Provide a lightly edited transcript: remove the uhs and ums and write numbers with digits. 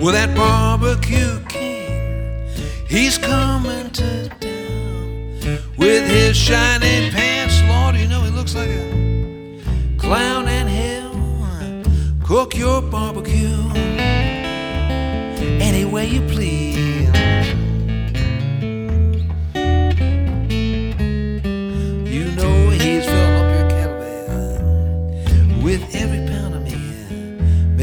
Well, that barbecue king, he's coming to town with his shiny pants. Lord, you know he looks like a clown in hell. Cook your barbecue any way you please.